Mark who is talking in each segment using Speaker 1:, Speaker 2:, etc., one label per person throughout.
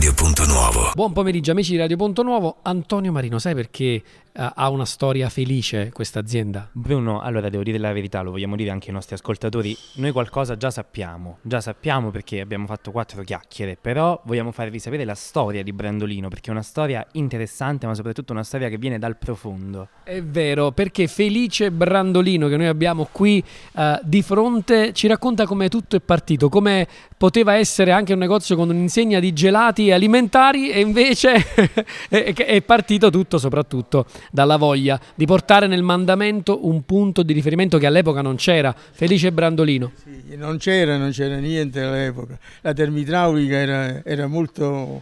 Speaker 1: Radio Punto Nuovo.
Speaker 2: Buon pomeriggio amici di Radio Punto Nuovo. Antonio Marino, sai perché ha una storia felice questa azienda?
Speaker 3: Bruno, allora devo dire la verità, lo vogliamo dire anche ai nostri ascoltatori, noi qualcosa già sappiamo perché abbiamo fatto 4 chiacchiere, però vogliamo farvi sapere la storia di Brandolino, perché è una storia interessante, ma soprattutto una storia che viene dal profondo.
Speaker 2: È vero, perché Felice Brandolino, che noi abbiamo qui di fronte, ci racconta come tutto è partito, come poteva essere anche un negozio con un'insegna di gelati alimentari e invece è partito tutto soprattutto dalla voglia di portare nel mandamento un punto di riferimento che all'epoca non c'era. Felice Brandolino.
Speaker 4: Sì, non c'era niente all'epoca. La termidraulica era molto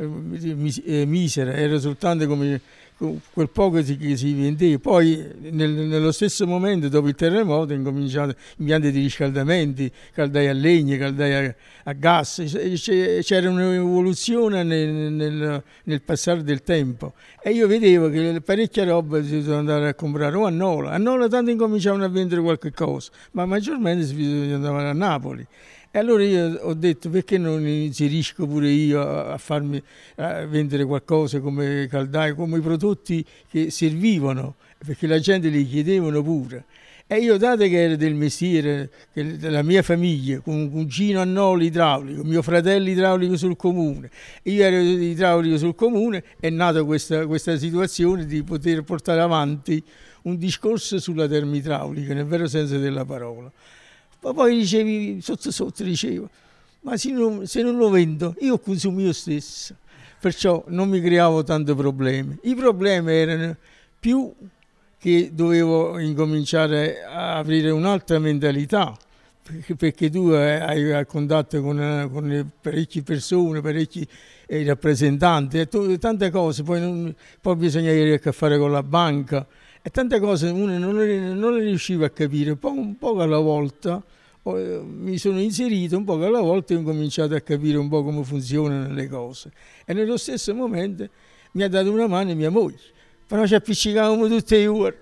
Speaker 4: misera, era soltanto come quel poco che si vendeva. Poi nello stesso momento, dopo il terremoto, è incominciato impianti di riscaldamenti, caldaie a legna, caldaie a gas. C'era un'evoluzione nel passare del tempo e io vedevo che parecchia roba si doveva andare a comprare o a Nola tanto incominciavano a vendere qualche cosa, ma maggiormente si andava a Napoli. E allora io ho detto, perché non inserisco pure io a farmi vendere qualcosa come caldaie, come i prodotti che servivano, perché la gente li chiedevano pure. E io, dato che era del mestiere, che della mia famiglia, con un cugino a Nolo idraulico, mio fratello idraulico sul comune, io ero idraulico sul comune, è nata questa situazione di poter portare avanti un discorso sulla termidraulica, nel vero senso della parola. Ma poi dicevi, sotto dicevo, ma se non lo vendo, io consumo io stesso. Perciò non mi creavo tanti problemi. I problemi erano più che dovevo incominciare a aprire un'altra mentalità, perché tu hai contatto con parecchie persone, parecchi rappresentanti, tante cose, poi bisogna avere a che fare con la banca, e tante cose uno non le riusciva a capire, un po' alla volta. Mi sono inserito un po' alla volta e ho cominciato a capire un po' come funzionano le cose, e nello stesso momento mi ha dato una mano mia moglie, però ci appiccicavamo tutte le ore.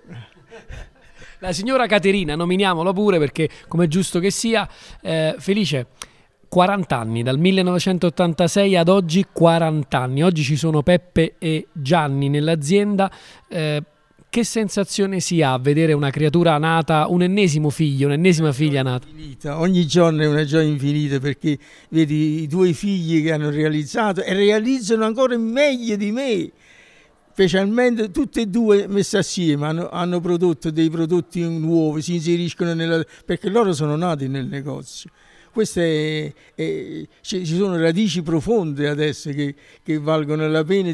Speaker 2: La signora Caterina, nominiamola pure perché come è giusto che sia. Felice, 40 anni, dal 1986 ad oggi 40 anni, oggi ci sono Peppe e Gianni nell'azienda. Che sensazione si ha a vedere una creatura nata, un ennesima figlia nata?
Speaker 4: Infinita. Ogni giorno è una gioia infinita, perché vedi i tuoi figli che hanno realizzato e realizzano ancora meglio di me, specialmente tutte e due messe assieme hanno prodotto dei prodotti nuovi, si inseriscono perché loro sono nati nel negozio. Queste ci sono radici profonde adesso che valgono la pena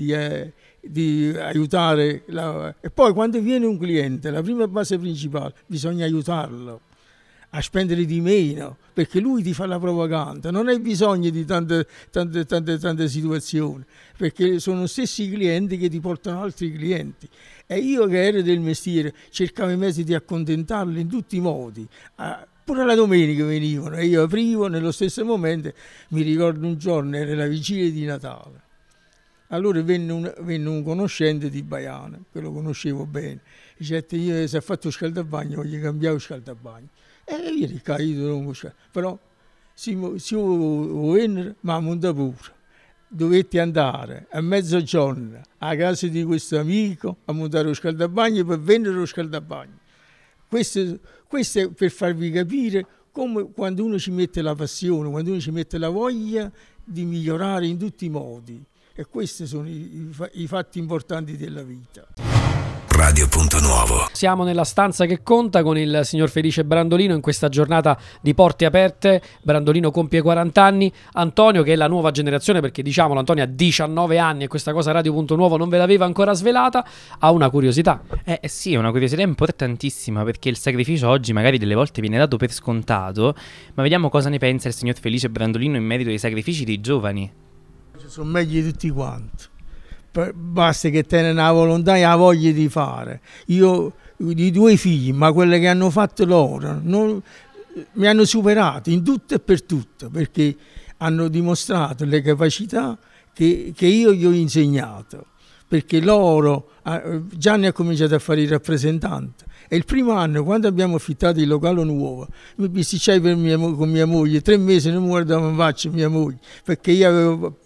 Speaker 4: di aiutare. E poi quando viene un cliente, la prima base principale, bisogna aiutarlo a spendere di meno, perché lui ti fa la propaganda, non hai bisogno di tante situazioni, perché sono gli stessi clienti che ti portano altri clienti. E io, che ero del mestiere, cercavo i mezzi di accontentarli in tutti i modi. Pure la domenica venivano e io aprivo. Nello stesso momento mi ricordo un giorno, era la vigilia di Natale. Allora venne un conoscente di Baiano, che lo conoscevo bene, dice: io se ho fatto il scaldabagno voglio cambiare il scaldabagno. E io ero caduto, però si vennero, ma monta pure. Dovetti andare a mezzogiorno a casa di questo amico a montare lo scaldabagno e poi vendere lo scaldabagno. Questo è per farvi capire come, quando uno ci mette la passione, quando uno ci mette la voglia di migliorare in tutti i modi. E questi sono i fatti importanti della vita.
Speaker 1: Radio Punto Nuovo.
Speaker 2: Siamo nella stanza che conta con il signor Felice Brandolino in questa giornata di porte aperte. Brandolino compie 40 anni. Antonio, che è la nuova generazione, perché diciamolo, Antonio ha 19 anni e questa cosa Radio Punto Nuovo non ve l'aveva ancora svelata, ha una curiosità.
Speaker 3: Sì, è una curiosità importantissima, perché il sacrificio oggi magari delle volte viene dato per scontato, ma vediamo cosa ne pensa il signor Felice Brandolino in merito ai sacrifici dei giovani.
Speaker 4: Sono meglio di tutti quanti. Basta che tenen la volontà e la voglia di fare. Io, i 2 figli, ma quelle che hanno fatto loro, mi hanno superato in tutto e per tutto, perché hanno dimostrato le capacità che io gli ho insegnato. Perché Gianni ha cominciato a fare il rappresentante. E il primo anno, quando abbiamo affittato il locale nuovo, mi bisticciai con mia moglie, 3 mesi non mi guardavo in faccia mia moglie, perché io avevo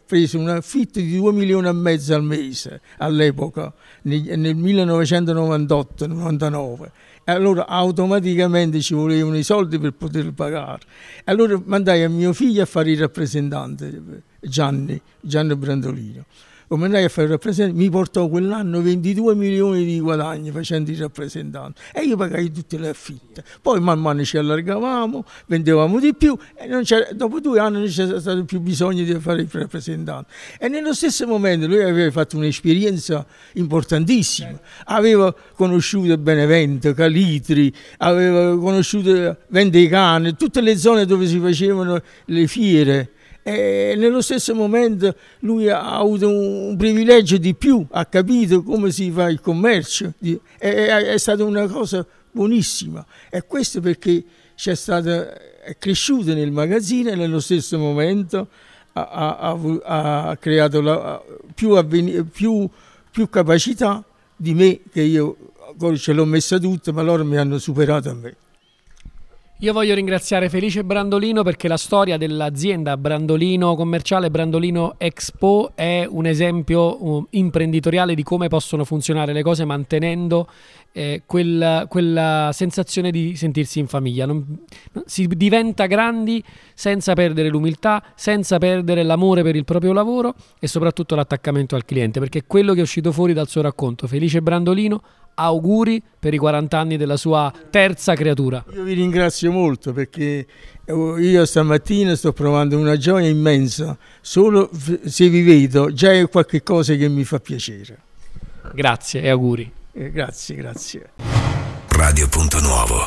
Speaker 4: preso un affitto di 2 milioni e mezzo al mese all'epoca, nel 1998-99. E allora automaticamente ci volevano i soldi per poter pagare. E allora mandai a mio figlio a fare il rappresentante, Gianni Brandolino. Come andai a fare il rappresentante, mi portò quell'anno 22 milioni di guadagni facendo il rappresentante e io pagai tutte le affitte. Poi man mano ci allargavamo, vendevamo di più e dopo 2 anni non c'era stato più bisogno di fare il rappresentante. E nello stesso momento lui aveva fatto un'esperienza importantissima, aveva conosciuto Benevento, Calitri, aveva conosciuto Vendicane, tutte le zone dove si facevano le fiere. E nello stesso momento lui ha avuto un privilegio di più, ha capito come si fa il commercio, è stata una cosa buonissima. E questo perché è cresciuto nel magazzino e nello stesso momento ha creato più capacità di me, che io ce l'ho messa tutta, ma loro mi hanno superato a me.
Speaker 2: Io voglio ringraziare Felice Brandolino perché la storia dell'azienda Brandolino Commerciale, Brandolino Expo, è un esempio imprenditoriale di come possono funzionare le cose mantenendo quella sensazione di sentirsi in famiglia. Si diventa grandi senza perdere l'umiltà, senza perdere l'amore per il proprio lavoro e soprattutto l'attaccamento al cliente, perché è quello che è uscito fuori dal suo racconto. Felice Brandolino, auguri per i 40 anni della sua terza creatura.
Speaker 4: Io vi ringrazio molto perché io stamattina sto provando una gioia immensa, solo se vi vedo già è qualche cosa che mi fa piacere.
Speaker 2: Grazie e auguri.
Speaker 4: Grazie.
Speaker 1: Radio Punto Nuovo.